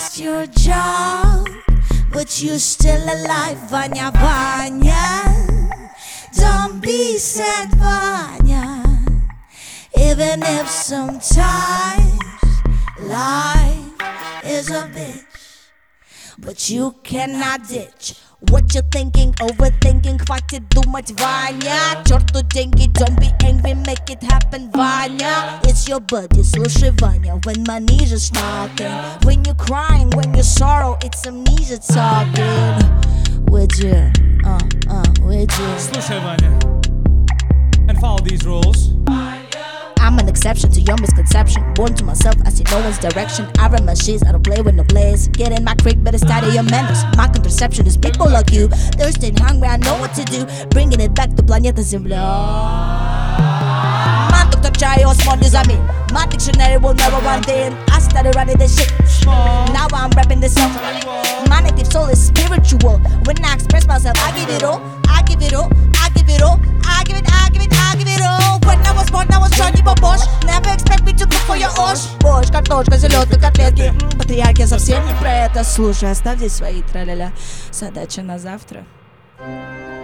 lost your job, but you're still alive, Vanya, Vanya. Don't be sad, Vanya. Even if sometimes life is a bitch, but you cannot ditch what you're thinking, overthinking, хватит думать, Ваня. Черту деньги, don't be angry, make it happen, Vanya. It's your buddy, слушай, Vanya, when money's just knocking. When you're crying, when you're sorrow, it's amnesia talking. With you, with you. Слушай, Ваня, and follow these rules. I'm an exception to your misconception. Born to myself, I see no one's direction. I run my shits, I don't play with no players. Get in my creek, better study your manners. My contraception is people like you. Thirsty and hungry, I know what to do. Bringing it back to планета Земля. Man took the try or small as I mean. My dictionary will never run thin. I started running this shit. Now I'm rapping this song. My native soul is spiritual. When I express myself, I give it all. I give it all. I give it all. I give it, I give it, I give it all. When I was born, I was Johnny Bobosh. Never expect me to cook for your osh. Борщ, картошка, селедка, котлетки. Патриарх, я совсем не про это. Слушай, оставь здесь свои траля-ля. Задача на завтра.